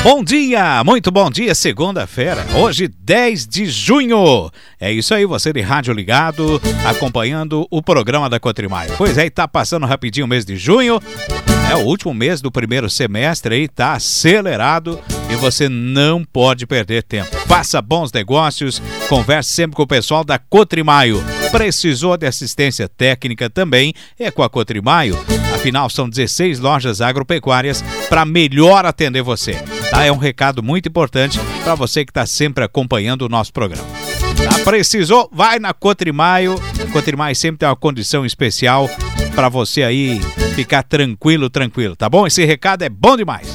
Bom dia, muito bom dia, segunda-feira, hoje 10 de junho. É isso aí, você de rádio ligado, acompanhando o programa da Cotrimaio. Pois é, tá passando rapidinho o mês de junho, é o último mês do primeiro semestre aí, tá acelerado e você não pode perder tempo. Faça bons negócios, converse sempre com o pessoal da Cotrimaio. Precisou de assistência técnica também, é com a Cotrimaio. Afinal, são 16 lojas agropecuárias para melhor atender você. Tá? É um recado muito importante para você que está sempre acompanhando o nosso programa. Tá? Precisou? Vai na Cotrimaio. Cotrimaio sempre tem uma condição especial para você aí ficar tranquilo, tá bom? Esse recado é bom demais.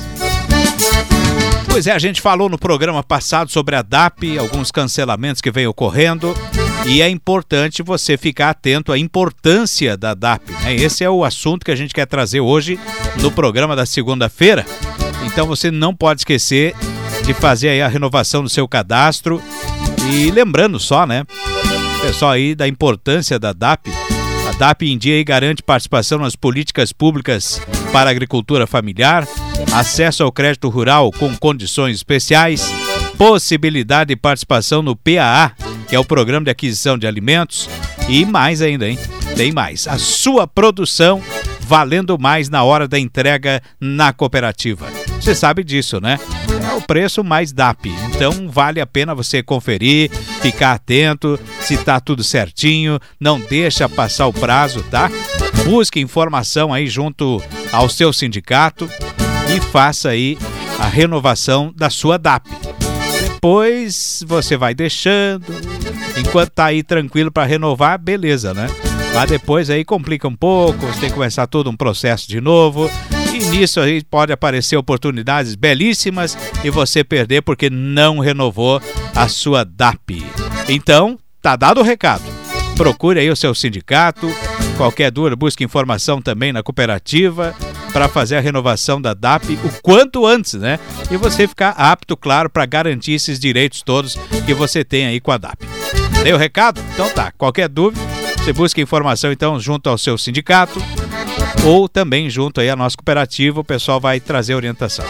Pois é, a gente falou no programa passado sobre a DAP, alguns cancelamentos que vem ocorrendo. E é importante você ficar atento à importância da DAP, né? Esse é o assunto que a gente quer trazer hoje no programa da segunda-feira. Então você não pode esquecer de fazer aí a renovação do seu cadastro. E lembrando só, né, pessoal aí da importância da DAP. A DAP em dia aí garante participação nas políticas públicas para a agricultura familiar, acesso ao crédito rural com condições especiais, possibilidade de participação no PAA, que é o Programa de Aquisição de Alimentos, e mais ainda, hein? Tem mais. A sua produção valendo mais na hora da entrega na cooperativa. Você sabe disso, né? É o preço mais DAP. Então vale a pena você conferir, ficar atento, se tá tudo certinho, não deixa passar o prazo, tá? Busque informação aí junto ao seu sindicato e faça aí a renovação da sua DAP. Depois você vai deixando, enquanto tá aí tranquilo para renovar, beleza, né? Mas depois aí complica um pouco, você tem que começar todo um processo de novo. E nisso aí pode aparecer oportunidades belíssimas e você perder porque não renovou a sua DAP. Então, tá dado o recado. Procure aí o seu sindicato. Qualquer dúvida, busque informação também na cooperativa para fazer a renovação da DAP o quanto antes, né? E você ficar apto, claro, para garantir esses direitos todos que você tem aí com a DAP. Deu o recado? Então tá. Qualquer dúvida, você busca informação então junto ao seu sindicato ou também junto aí à nossa cooperativa, o pessoal vai trazer orientação.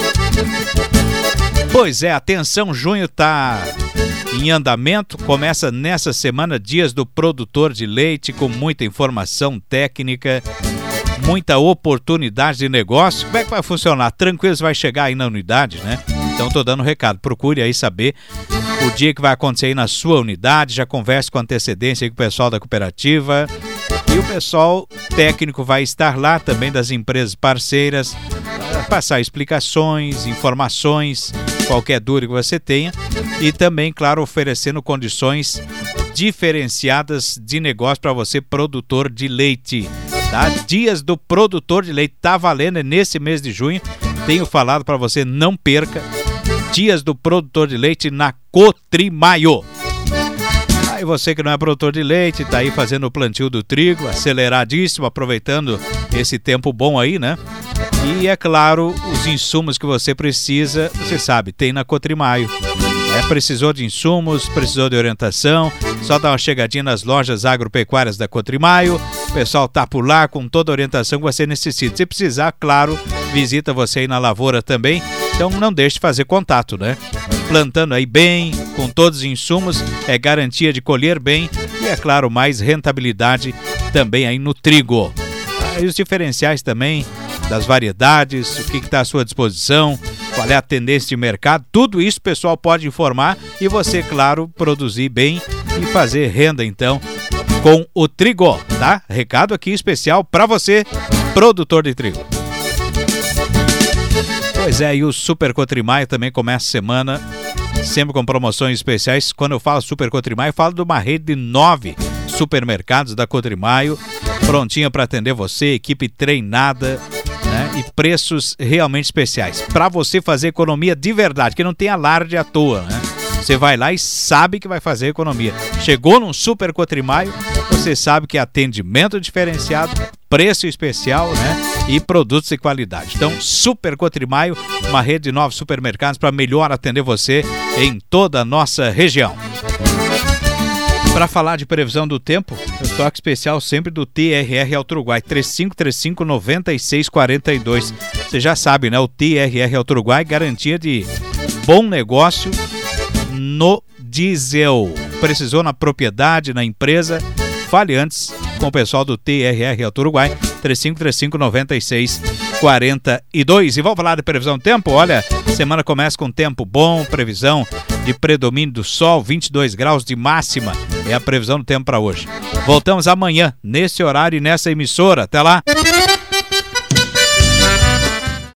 Pois é, atenção, junho tá em andamento, começa nessa semana Dias do Produtor de Leite com muita informação técnica, muita oportunidade de negócio. Como é que vai funcionar? Tranquilo, você vai chegar aí na unidade, né? Então tô dando um recado, procure aí saber o dia que vai acontecer aí na sua unidade, já converse com antecedência aí com o pessoal da cooperativa e o pessoal técnico vai estar lá também das empresas parceiras, passar explicações, informações, qualquer dúvida que você tenha e também, claro, oferecendo condições diferenciadas de negócio para você, produtor de leite. Tá? Dias do Produtor de Leite, tá valendo, é nesse mês de junho, tenho falado para você, não perca, Dias do Produtor de Leite na Cotrimaio. Aí você que não é produtor de leite, tá aí fazendo o plantio do trigo, aceleradíssimo, aproveitando esse tempo bom aí, né? E é claro, os insumos que você precisa, você sabe, tem na Cotrimaio. Precisou de insumos, precisou de orientação, só dá uma chegadinha nas lojas agropecuárias da Cotrimaio, o pessoal tá por lá com toda a orientação que você necessita. Se precisar, claro, visita você aí na lavoura também, então não deixe de fazer contato, né? Plantando aí bem, com todos os insumos, é garantia de colher bem e, é claro, mais rentabilidade também aí no trigo. E os diferenciais também das variedades, o que está à sua disposição, qual é a tendência de mercado, tudo isso o pessoal pode informar e você, claro, produzir bem e fazer renda então com o trigo, tá? Recado aqui especial para você, produtor de trigo. Pois é, e o Super Cotrimaio também começa a semana sempre com promoções especiais. Quando eu falo Super Cotrimaio, eu falo de uma rede de 9 supermercados da Cotrimaio, prontinha para atender você, equipe treinada, né? E preços realmente especiais para você fazer economia de verdade, que não tem alarde à toa, né? Você vai lá e sabe que vai fazer economia. Chegou num Super Cotrimaio, você sabe que é atendimento diferenciado, preço especial, né? E produtos de qualidade. Então, Super Cotrimaio, uma rede de 9 supermercados para melhor atender você em toda a nossa região. Para falar de previsão do tempo, o toque especial sempre do TRR Auto Uruguai, 3535-9642. Você já sabe, né? O TRR Auto Uruguai, garantia de bom negócio no diesel. Precisou na propriedade, na empresa? Fale antes com o pessoal do TRR Auto Uruguai, 3535-9642. E vamos falar de previsão do tempo? Olha, semana começa com tempo bom, previsão de predomínio do sol, 22 graus de máxima. É a previsão do tempo para hoje. Voltamos amanhã, nesse horário e nessa emissora. Até lá!